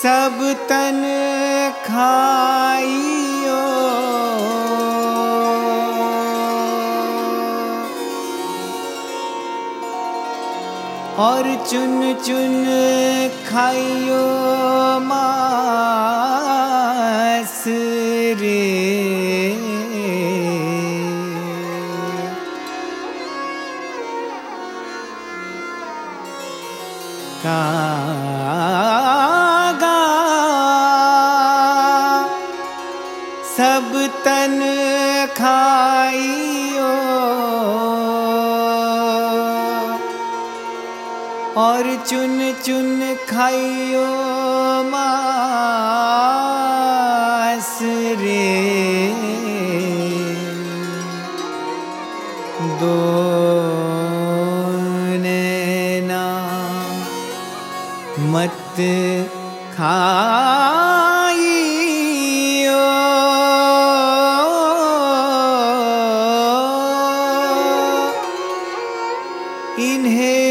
सब तन खाइयो और चुन चुन खाइयो मांस रे। कागा सब तन खाइयो और चुन चुन खाइयो मांस रे। दो नैना मत खाइयो इन्हें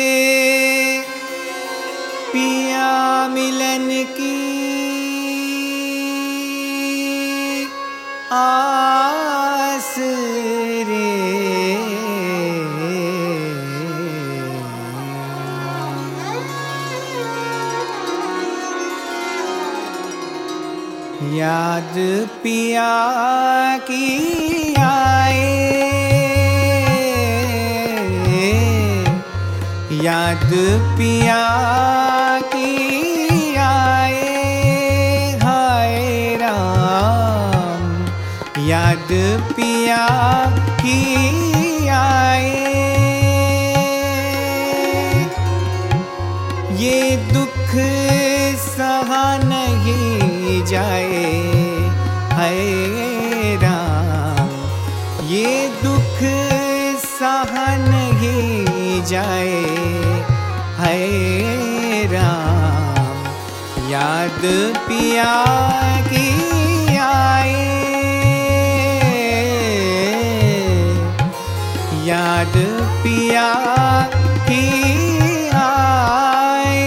पिया मिलन की आस रे। याद पिया की आए, याद पिया की आए, हाय राम। याद पिया की आए, ये दुख सहा नहीं जाए, हाय राम। ये दुख सहा नहीं जाए, हाय राम। याद पिया की आए, याद पिया की आए।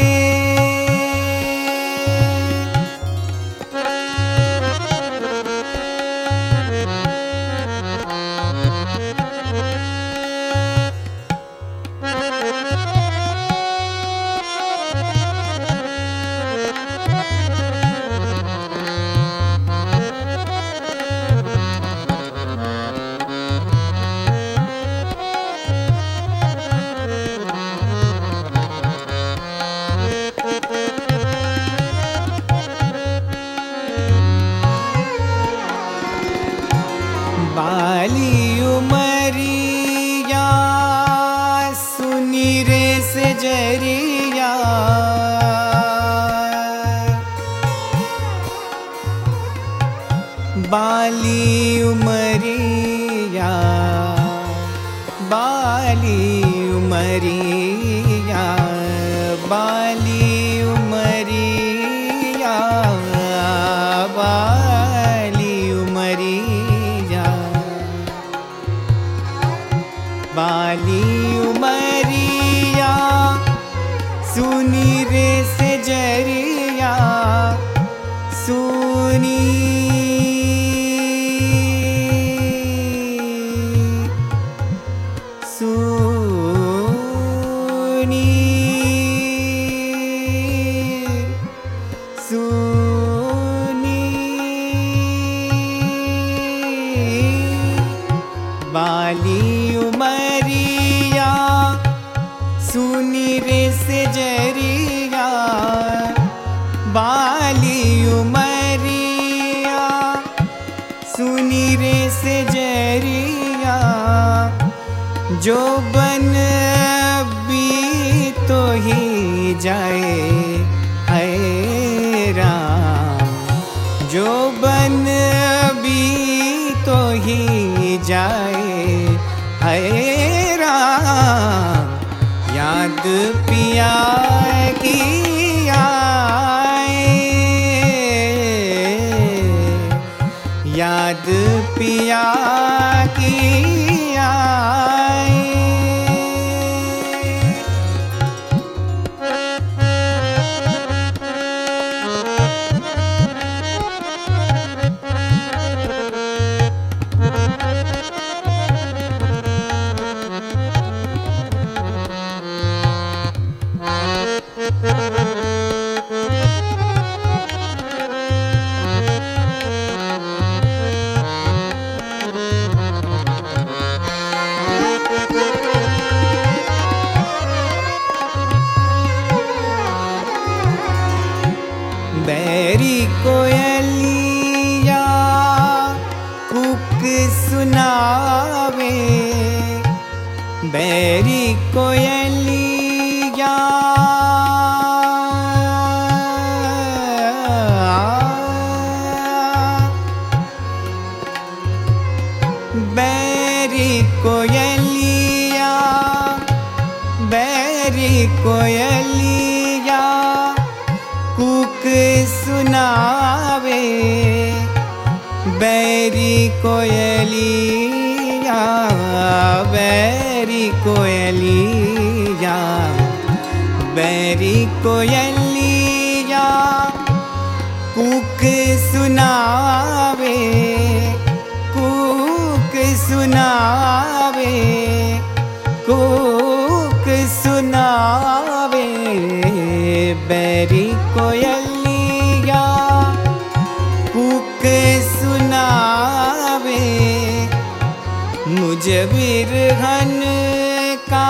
बाली उमरिया सुनी रे सजरिया, बाली उमरिया, बाली उमरिया, बाली उमरिया, बाली उमरिया, बाली उमरिया सुनी रे सजरिया, सुनी सुनी सुनी बाली उमरिया सुनी रे सजरिया, बाली उमरिया सुनी रे सजरिया। जो बन भी तो ही जाए, हाय राम। जो बन भी तो ही जाए, हाय राम। याद पिया की आए, याद पिया की आए। पिया बैरी कोयलिया कूक सुनावे बैरी कोयलिया कूक सुनावे बैरी कोयलिया कूक सुनावे मुझे बिरहन का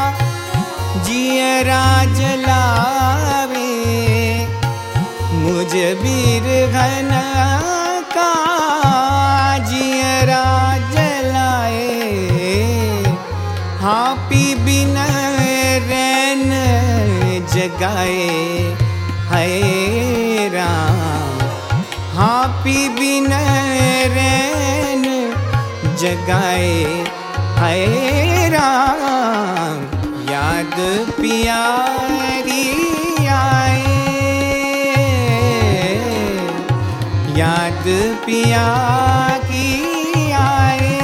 जियरा जलावे मुझे बिरहन का जियरा जलाए हापी बिन रैन जगाए है राम हापी बिन रैन जगाए है राम याद प्यारी आए याद पिया की आए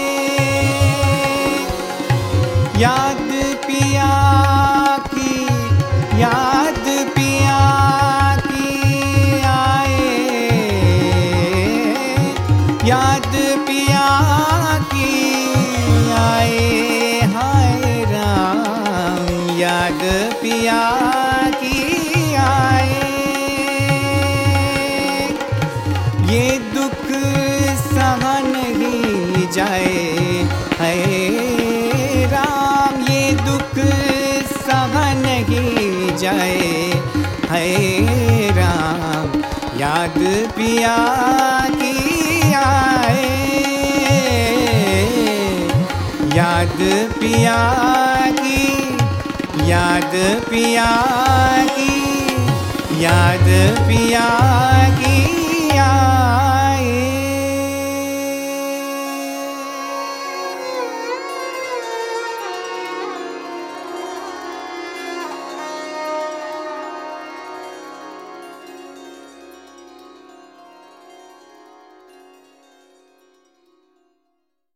याद पिया की याद पिया की आए याद पिया की आए हाय राम याद पिया की आए ये दुख सहा नहीं जाए है राम ये दुख सहा नहीं जाए है राम याद पिया की आए याद पिया की याद पिया की याद पिया की